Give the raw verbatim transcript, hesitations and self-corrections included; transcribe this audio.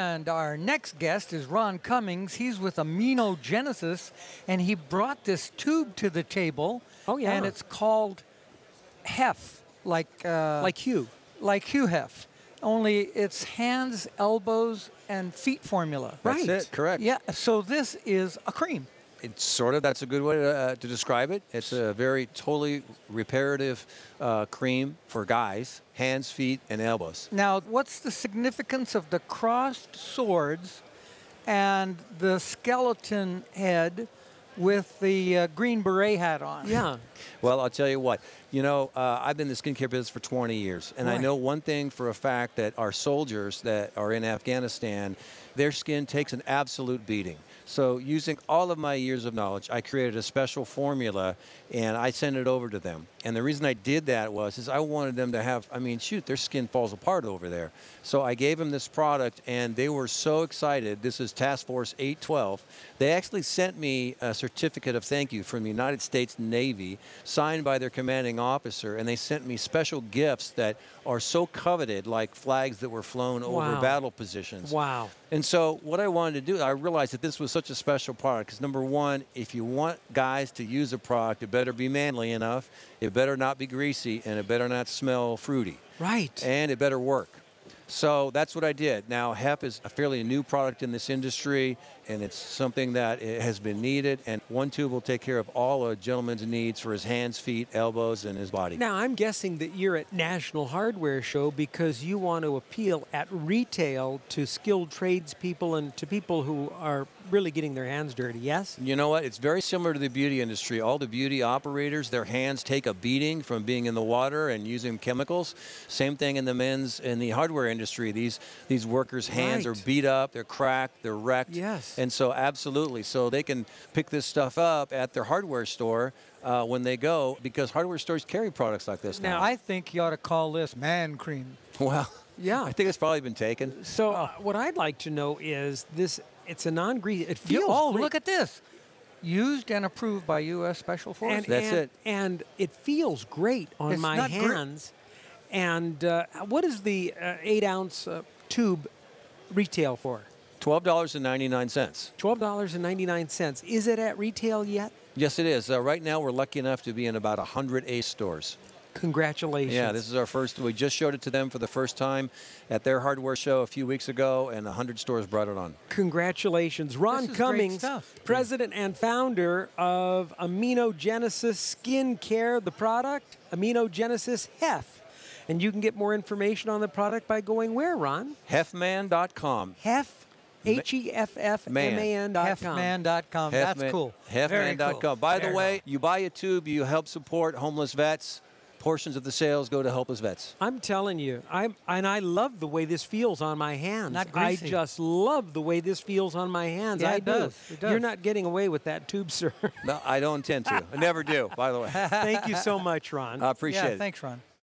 And our next guest is Ron Cummings. He's with Aminogenesis, and he brought this tube to the table. Oh, yeah. And it's called Hef, like uh, Like Hugh. like Hugh Hef. Only it's hands, elbows, and feet formula. Right. That's it, correct. Yeah. So this is a cream. It's sort of, that's a good way to, uh, to describe it. It's a very totally reparative uh, cream for guys, hands, feet, and elbows. Now, what's the significance of the crossed swords and the skeleton head with the uh, green beret hat on? Yeah. Well, I'll tell you what. You know, uh, I've been in the skincare business for twenty years, and I Right. know one thing for a fact, that our soldiers that are in Afghanistan, their skin takes an absolute beating. So using all of my years of knowledge, I created a special formula, and I sent it over to them. And the reason I did that was is I wanted them to have, I mean, shoot, their skin falls apart over there. So I gave them this product, and they were so excited. This is Task Force eight twelve. They actually sent me a certificate of thank you from the United States Navy, signed by their commanding officer, and they sent me special gifts that are so coveted, like flags that were flown over Wow. battle positions. Wow. And so what I wanted to do, I realized that this was such a special product because, number one, if you want guys to use a product, it better be manly enough, it better not be greasy, and it better not smell fruity. Right. And it better work. So that's what I did. Now, Hef is a fairly new product in this industry, and it's something that it has been needed, and one tube will take care of all a gentleman's needs for his hands, feet, elbows, and his body. Now, I'm guessing that you're at National Hardware Show because you want to appeal at retail to skilled tradespeople and to people who are really getting their hands dirty, yes? You know what? It's very similar to the beauty industry. All the beauty operators, their hands take a beating from being in the water and using chemicals. Same thing in the men's in the hardware industry. These these workers' hands Right. are beat up, they're cracked, they're wrecked. Yes. And so absolutely. So they can pick this stuff up at their hardware store uh, when they go, because hardware stores carry products like this now. Now, I think you ought to call this man cream. well, Yeah. I think it's probably been taken. So uh, what I'd like to know is this, it's a non-greasy, it feels You- oh, great. look at this. Used and approved by U S Special Forces. and, That's and, it. And it feels great on It's my not gri- hands. And uh, what is the uh, eight ounce uh, tube retail for? twelve dollars and ninety-nine cents. twelve dollars and ninety-nine cents. Is it at retail yet? Yes, it is. Uh, right now, we're lucky enough to be in about one hundred Ace stores. Congratulations. Yeah, this is our first. We just showed it to them for the first time at their hardware show a few weeks ago, and one hundred stores brought it on. Congratulations. Ron This is great Cummings, stuff. president and founder of Aminogenesis Skincare, the product, Aminogenesis Hef. And you can get more information on the product by going where, Ron? Hefman dot com. Hef, H E F F M A N dot com. Hefman dot com. That's Hefman- cool. Very Hefman dot com. cool. By Very the way, cool. you buy a tube, you help support homeless vets. Portions of the sales go to helpless vets. I'm telling you, I'm, and I love the way this feels on my hands. Not I greasy. just love the way this feels on my hands. Yeah, I it do. does. It does. You're not getting away with that tube, sir. No, I don't intend to. I never do, by the way. Thank you so much, Ron. I appreciate Yeah, it. thanks, Ron.